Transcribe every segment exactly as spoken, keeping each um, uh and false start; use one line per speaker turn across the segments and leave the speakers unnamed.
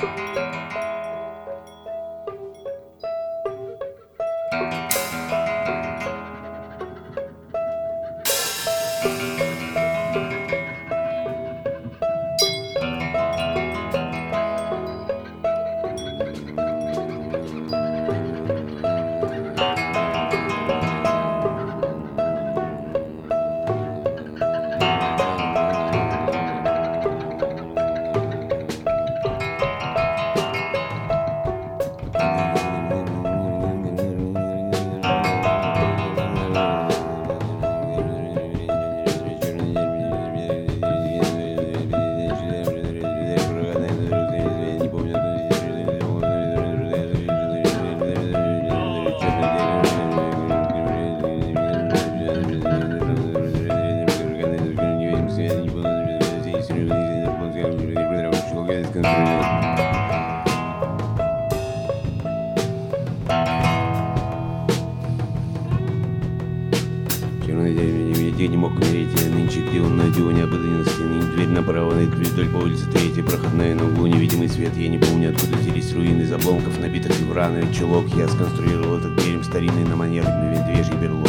Я не мог умереть, я нынче, где он на диване обыденной стены. Дверь направо, дверь вдоль по улице третья, проходная на углу, невидимый свет. Я не помню, откуда взялись руины из обломков, набитых враной чулок. Я сконструировал этот терем старинный на манер медвежьей берлоги.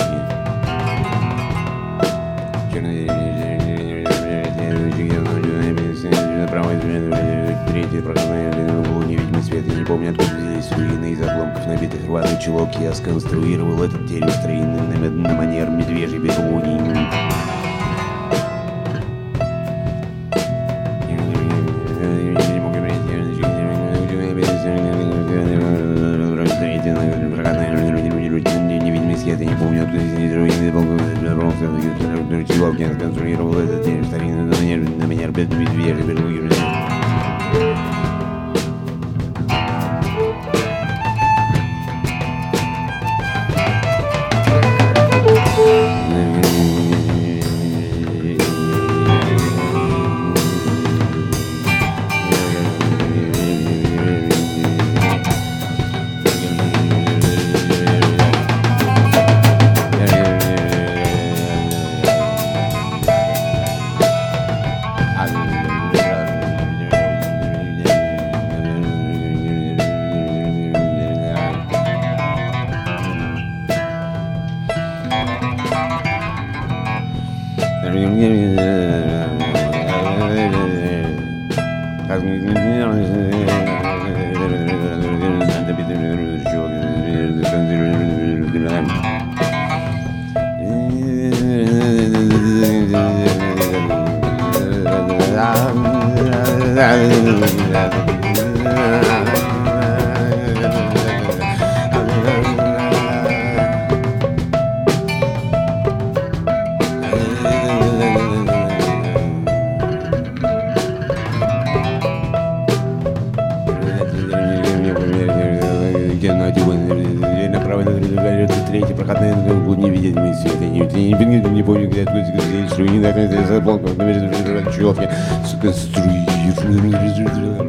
Направо, третья, проходная на углу, невидимый свет. Я не помню, откуда взялись руины из обломков, набитых рваной чулок. Я сконструировал этот терем старинный на, на манер медвежьей берлоги. Невидимый свет, я не помню, откуда взялись руины из обломков, чулок. Я сконструировал этот терем старинный на манер на манер медвежьей берлоги. Третья проходная на углу, невидимый свет. Я не, не, не помню, где откуда взялись руины из обломков, набитых чулок. Я сконструировал.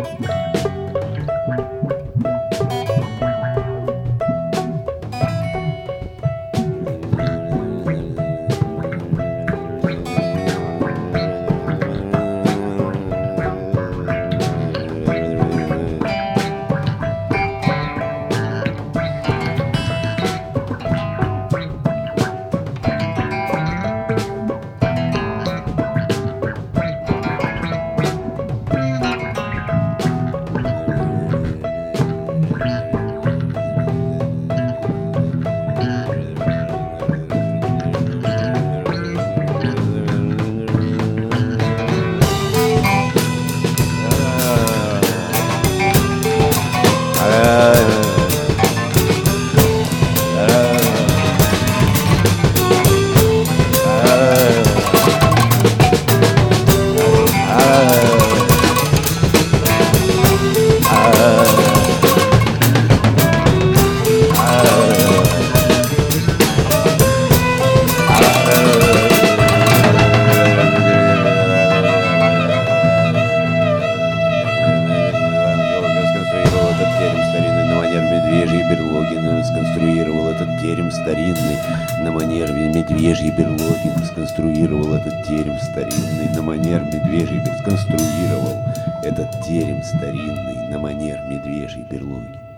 Сконструировал этот терем старинный на манер медвежьей берлоги. Сконструировал этот терем старинный на манер медвежьей берлоги. Сконструировал этот терем старинный на манер медвежьей берлоги.